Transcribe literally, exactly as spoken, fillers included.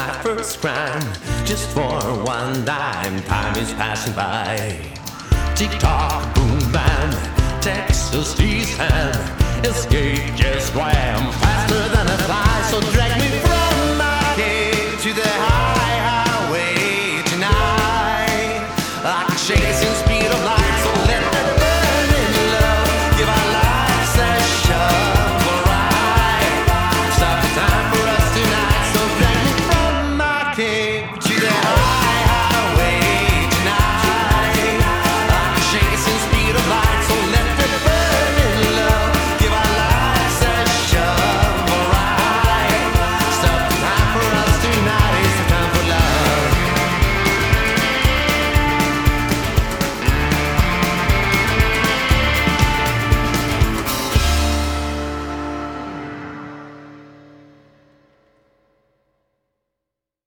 my first crime. Just for one dime, time is passing by. Tick-tock, boom, bam, Texas tease ham. Escape, just wham, faster than a fly. So drag me from my cave to the high highway tonight. Like a chasing speed of light. So let me burn in love, give our lives a shovel ride. Stop the time for us tonight. So drag me from my cave to the high